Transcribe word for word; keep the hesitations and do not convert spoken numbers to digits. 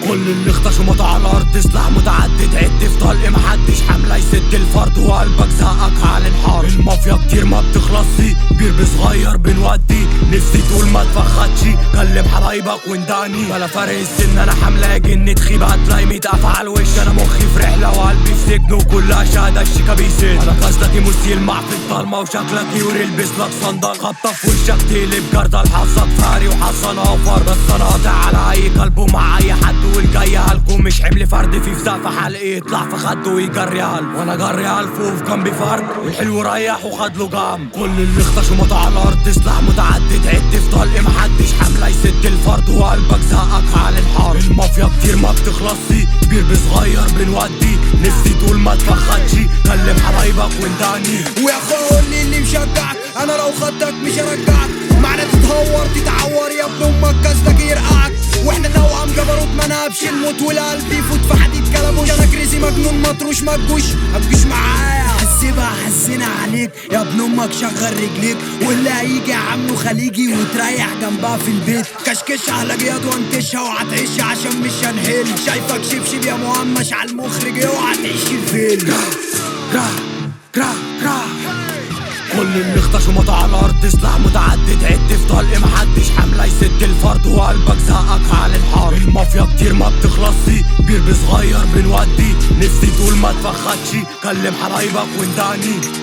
كل اللي اختشموا على الارض سلاح متعدد عد في طلق محدش حمله يسد الفرد وقلبك زقك على الانحار. المافيا كتير ما بتخلصي بيربي صغير بنودي نفسي تقول ما تفخدش كلم حبايبك وانداني بلا فرق السن انا حمله جن تخيب هتلاقي ميت قفا على الوش. انا مخي في رحله وقلبي في سجن وكلها شهاده الشيكا بيسد. انا قصدك يموت يلمع في الضلمه وشكلك يوري البس لك صندل خبطه في وشك تقلب جردل حظك فاري وحظن اوفر. بس انا قاطع على اي قلب ومع اي حد والجاي هالكم مش حمل فرد في في سقف حلقي يطلع في خده ويجري هلف وانا جري هلف وفي جنبي فرد والحلو ريح وخد له جنب. كل اللي اختشموا على الارض سلاح متعدد عد في طلق محدش حمله يسد الفرد وقلبك زقك على الحار. المافيا كتير ما بتخلصي بيربي صغير بنودي نفسي تقول ما تفخدش كلم حبايبك وانداني. ويا اخويا قولي اللي مشجعك انا لو خدتك مش هرجعك معنى تتهور تتعور يا ابن امك قصدك يرقعك. واحنا توأم جبروت ما نهبش الموت والقلب يفوت في حديد كلبوش. انا كريزي مجنون مطروش ما تجوش ما تجوش معايا حسبها حسنا عليك يا ابن امك شغل رجليك واللي هيجي عامله خليجي وتريح جنبها في البيت. كشكش على جياد وانتشها وهتعيش عشان مش هنهل. شايفك شبشب يا مهمش على المخرج اوعى تعيش الفيلم. كرا كرا كرا كل اللي اختشموا على الارض سلاح متعدد عد في طلق محدش حمله يسد الفرد وقلبك زقك على الحار. المافيا كتير ما بتخلصي بيربي صغير بنودي نفسي تقول ما تفخدش كلم حبايبك وانداني.